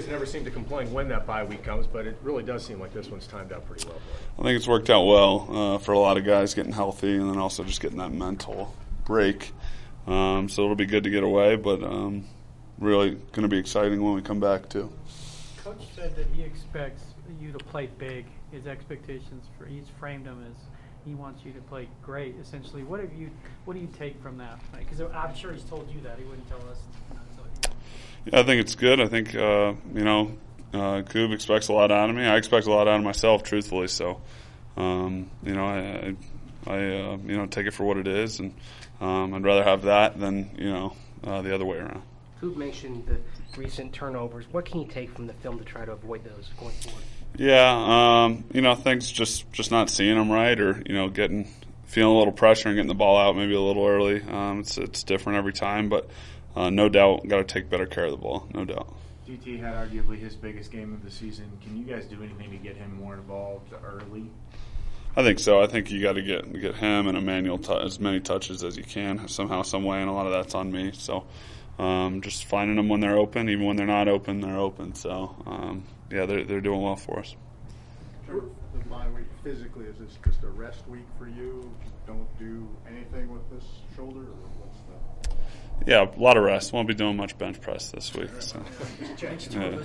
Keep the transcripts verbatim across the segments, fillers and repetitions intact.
guys never seem to complain when that bye week comes, but it really does seem like this one's timed out pretty well for you. I think it's worked out well uh, for a lot of guys getting healthy and then also just getting that mental break. Um, so it'll be good to get away, but um, really going to be exciting when we come back too. Coach said that he expects you to play big. His expectations for he's framed him as he wants you to play great. Essentially, what have you? What do you take from that? Because I'm sure he's told you that. He wouldn't tell us. Not tell you. Yeah, I think it's good. I think uh, you know, uh, Coob expects a lot out of me. I expect a lot out of myself, truthfully. So, um, you know, I, I uh, you know take it for what it is, and um, I'd rather have that than you know uh, the other way around. Coob mentioned the recent turnovers. What can you take from the film to try to avoid those going forward? Yeah, um, you know, things just, just not seeing them right, or you know, getting feeling a little pressure and getting the ball out maybe a little early. Um, it's it's different every time, but uh, no doubt, got to take better care of the ball. No doubt. D T had arguably his biggest game of the season. Can you guys do anything to get him more involved early? I think so. I think you got to get get him and Emmanuel t- as many touches as you can somehow, some way, and a lot of that's on me. So um, just finding them when they're open, even when they're not open, they're open. So. Um, Yeah, they're they're doing well for us. The bye week physically, is this just a rest week for you? Don't do anything with this shoulder, or what's the? Yeah, a lot of rest. Won't be doing much bench press this week. So. Yeah,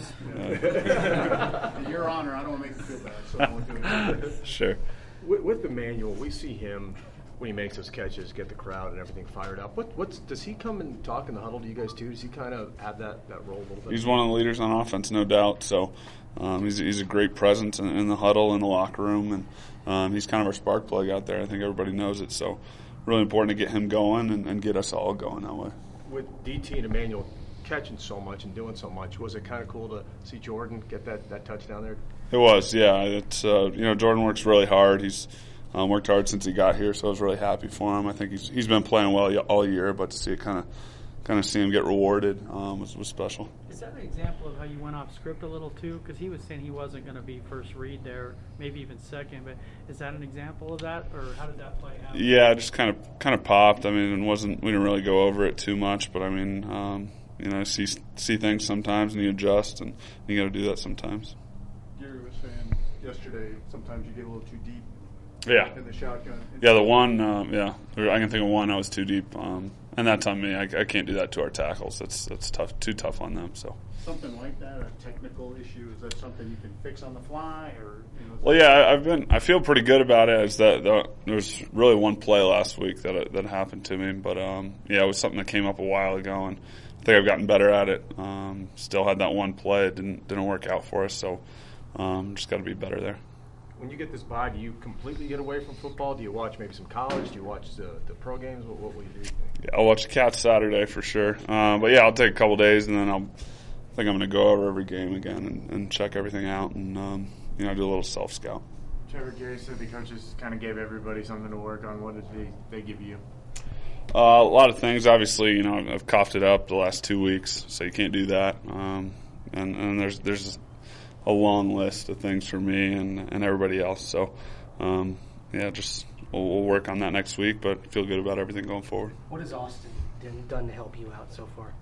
yeah. Your honor, I don't want to make you feel bad, so I won't do it. Sure. With, with Emmanuel, we see him when he makes those catches, get the crowd and everything fired up. What what's does he come and talk in the huddle to you guys too? Does he kind of have that, that role a little bit? He's one of the leaders on offense, no doubt. So um, he's he's a great presence in, in the huddle, in the locker room, and um, he's kind of our spark plug out there. I think everybody knows it. So really important to get him going and, and get us all going that way. With D T and Emmanuel catching so much and doing so much, was it kind of cool to see Jordan get that, that touchdown there? It was, yeah. It's uh, you know Jordan works really hard. He's Um, worked hard since he got here, so I was really happy for him. I think he's he's been playing well all year, but to see it kind of kind of see him get rewarded um, was was special. Is that an example of how you went off script a little too? Because he was saying he wasn't going to be first read there, maybe even second. But is that an example of that, or how did that play out? Yeah, it just kind of kind of popped. I mean, it wasn't we didn't really go over it too much, but I mean, um, you know, see see things sometimes and you adjust, and you got to do that sometimes. Gary was saying yesterday, sometimes you get a little too deep. Yeah. In the shotgun. Yeah, the one, um, yeah. I can think of one I was too deep. Um, and that's on me. I, I can't do that to our tackles. That's that's tough, too tough on them. So. Something like that, a technical issue, is that something you can fix on the fly? or? You know, well, yeah, I've been, I feel pretty good about it. It's that the, there was really one play last week that that happened to me. But, um, yeah, it was something that came up a while ago, and I think I've gotten better at it. Um, still had that one play. It didn't, didn't work out for us, so um, just got to be better there. When you get this bye, do you completely get away from football? Do you watch maybe some college? Do you watch the, the pro games? What, what will you do? Yeah, I'll watch the Cats Saturday for sure. Uh, but, yeah, I'll take a couple days, and then I'll I think I'm going to go over every game again and, and check everything out and, um, you know, do a little self-scout. Trevor, Gary said the coaches kind of gave everybody something to work on. What did they, they give you? Uh, a lot of things. Obviously, you know, I've coughed it up the last two weeks, so you can't do that. Um, and, and there's there's a long list of things for me and, and everybody else. So, um, yeah, just we'll, we'll work on that next week, but feel good about everything going forward. What has Austin done to help you out so far?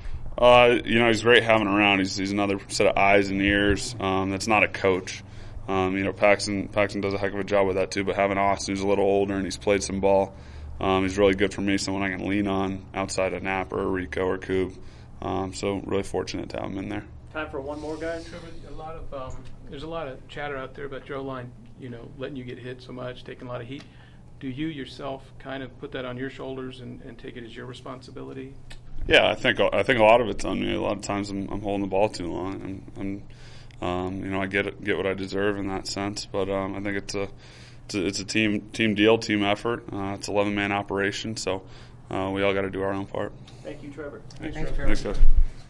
Uh, you know, he's great having around. He's he's another set of eyes and ears. Um, that's not a coach. Um, you know, Paxton Paxton does a heck of a job with that too. But having Austin, who's a little older and he's played some ball, um, he's really good for me. Someone I can lean on outside of Knapp or Rico or Coob. Um, so really fortunate to have him in there. Time for one more, guys. Trevor, a lot of um, there's a lot of chatter out there about your O-line, you know, letting you get hit so much, taking a lot of heat. Do you yourself kind of put that on your shoulders and, and take it as your responsibility? Yeah, I think I think a lot of it's on me. A lot of times I'm, I'm holding the ball too long, and, and um, you know I get it, get what I deserve in that sense. But um, I think it's a it's a, it's a team team deal, team effort. Uh, it's an eleven man operation, so uh, we all got to do our own part. Thank you, Trevor. Thanks, Thanks, Trevor. Thanks, guys.